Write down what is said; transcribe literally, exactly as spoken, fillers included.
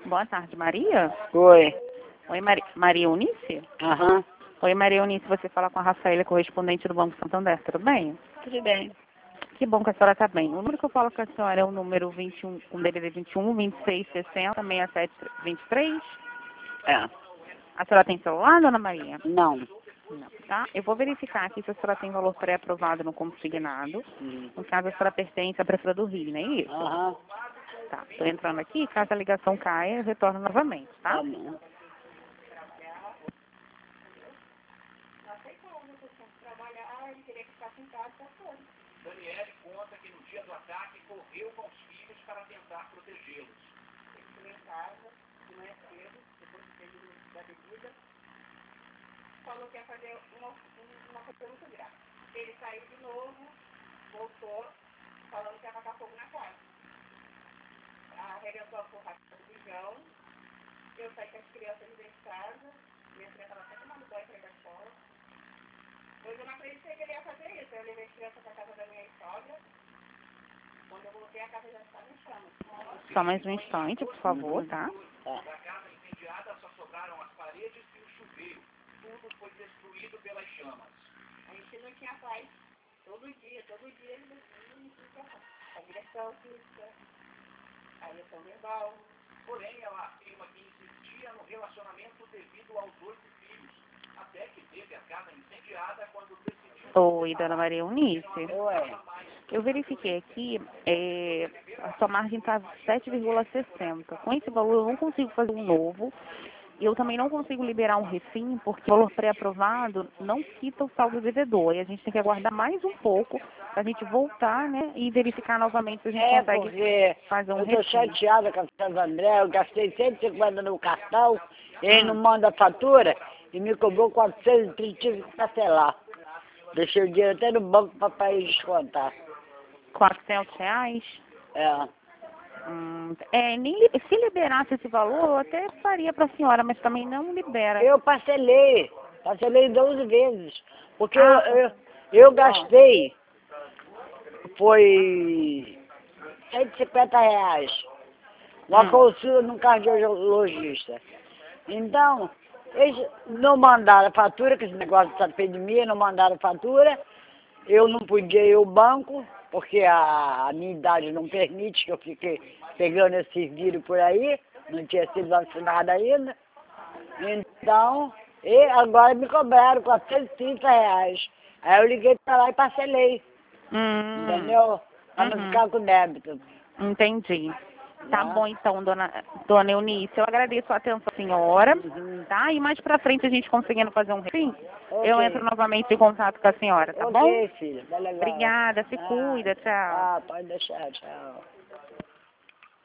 Boa tarde, Maria. Oi. Oi, Mari... Maria Eunice? Aham. Oi, Maria Eunice, você fala com a Rafaela, correspondente do Banco Santander, tudo bem? Tudo bem. Que bom que a senhora está bem. O número que eu falo com a senhora é o número vinte e um, um D D D vinte e um, vinte e seis, sessenta, sessenta e sete, vinte e três. É. A senhora tem celular, dona Maria? Não. Não, tá? Eu vou verificar aqui se a senhora tem valor pré-aprovado no consignado. Hum. No caso, a senhora pertence à Prefeitura do Rio, não é isso? Aham. Tá, estou entrando aqui. Caso a ligação caia, eu retorno novamente, tá? Tá bom. Daniele conta que no dia do ataque correu com os filhos para tentar protegê-los. Ele foi em casa, de manhã cedo, depois de ter ido da bebida, falou que ia fazer uma, uma coisa muito grave. Ele saiu de novo, voltou, falando que ia tacar fogo na casa. Arrebentou a porra do bujão, eu saí com as crianças de dentro de casa, minha filha estava até tomando banho para ir para a escola. Hoje eu não acreditei que ele ia fazer isso. Eu levei as crianças para a casa da minha sogra. Quando eu voltei, a casa já estava em chamas. Só mais um instante, por favor, tá? Tá. Da casa incendiada só sobraram as paredes e o chuveiro. Tudo foi destruído pelas chamas. A gente não tinha paz. Todo dia, todo dia ele não tinha paz. A direção física, a direção verbal. Porém, ela afirma que insistia no relacionamento devido aos oito filhos. Até que teve a casa incendiada quando decidiu... Oi, dona Maria Eunice. Ué. Eu verifiquei aqui, é, a sua margem está sete vírgula sessenta. Com esse valor eu não consigo fazer um novo. E eu também não consigo liberar um refim, porque o valor pré-aprovado não quita o saldo devedor. E a gente tem que aguardar mais um pouco para a gente voltar, né, e verificar novamente se a gente É consegue porque fazer um eu tô refim. chateada com a Santo André, eu gastei cento e cinquenta no cartão, e ele Hum. não manda a fatura e me cobrou quatrocentos e trinta, tive que parcelar. Deixei o dinheiro até no banco para ir descontar. quatrocentos reais? É. Hum, é, nem, li- se liberasse esse valor, eu até faria para a senhora, mas também não libera. Eu parcelei, parcelei doze vezes, porque Ah, eu, eu, eu gastei, foi cento e cinquenta reais, uma Hum. consulta num cardiologista. Então, eles não mandaram a fatura, que esse negócio de epidemia, não mandaram a fatura, eu não podia ir ao banco, porque a, a minha idade não permite que eu fique pegando esse vírus por aí, não tinha sido vacinada ainda. Então, e agora me cobraram quatrocentos e trinta reais. Aí eu liguei para lá e parcelei, Hum. entendeu? Para não Uhum. ficar com débito. Entendi. Tá Né? bom então, dona, dona Eunice. Eu agradeço a atenção, senhora. Uhum. Tá? E mais pra frente a gente conseguindo fazer um refim, eu Ok. entro novamente em contato com a senhora, tá bom? Ok, filho. Vai legal. Obrigada, se Ah, cuida, tchau. ah, pode deixar, tchau.